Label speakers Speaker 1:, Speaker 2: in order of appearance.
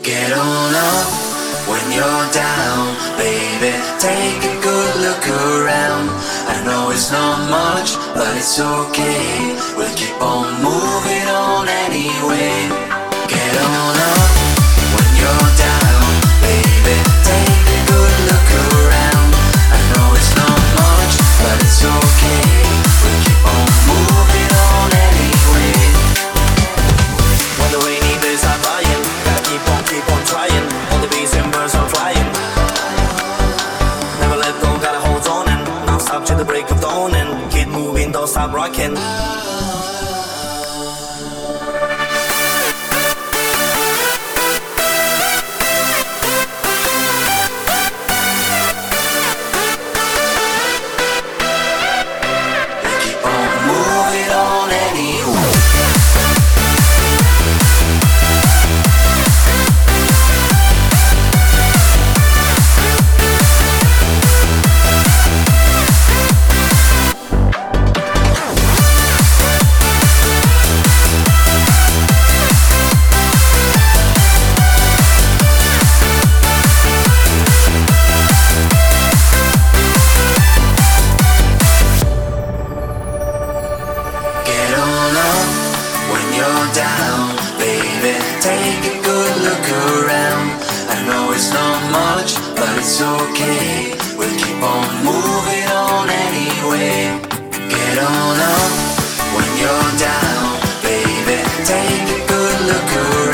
Speaker 1: Get on up when you're down, baby. Take a good look around. I know it's not much, but it's okay. We'll keep on moving on anyway. Get on up when you're down, baby. Take a good look around. I know it's not much, but it's okay. We'll keep on moving on anyway.
Speaker 2: When the rainy days are dying, gotta keep on trying. All the bees and birds are flying. Never let go, gotta hold on and not stop till the break of dawn and keep moving, don't stop rocking.
Speaker 1: Keep on moving on anyway. Get on up when you're down, baby. Take a good look around. I know it's not much, but it's okay. We'll keep on moving on anyway. Get on up when you're down, baby. Take a good look around.